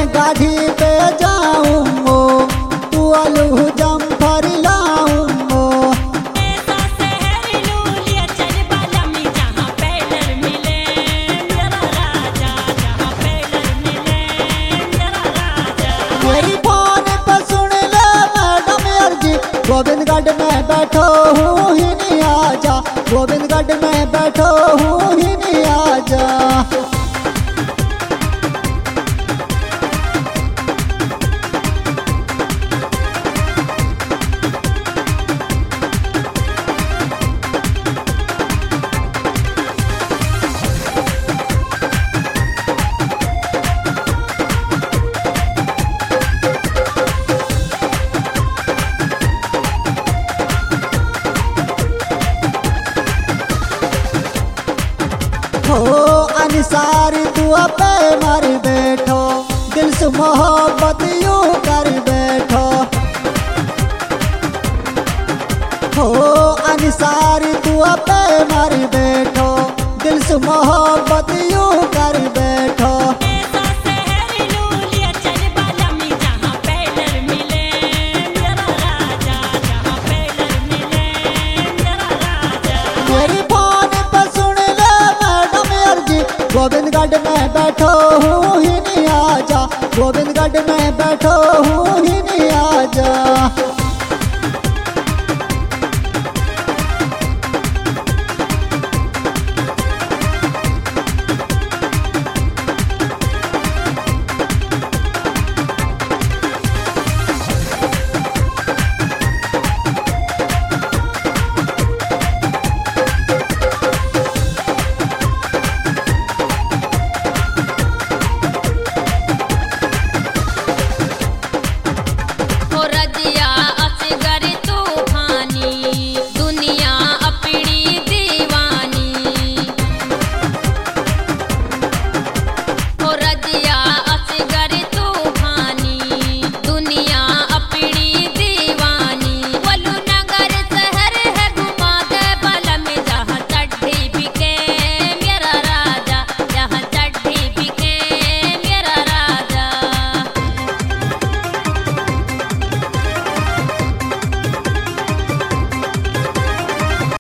गाड़ी पे जाऊंगो, तू आलू जम्फर लाऊंगो। ऐसा शहर लूलिया चल बालमी जहाँ पेलर मिले मेरा राजा, जहाँ पेलर मिले मेरा राजा। मेरी फोन पे सुन ले मैडम अर्जी, गोविंदगढ़ में बैठो हूँ ही नहीं आजा, गोविंदगढ़ में बैठो हूँ ही नहीं आजा। हो अनसार तू पे मर बैठो, दिल से मोहब्बत यूं कर बैठो। हो अनसार तू पे मर बैठो, दिल से मोहब्बत यूं कर बैठो। ऐसा शहर लूलिया चल बालमी जहाँ पेलर मिले मेरा राजा, जहाँ पेलर मिले मेरा राजा। मेरी फोन पे सुन ले मैडम अर्जी, गोविंदगढ़ में बैठो हूँ ही नहीं आजा, गोविंदगढ़ में बैठो हूँ ही नहीं आजा।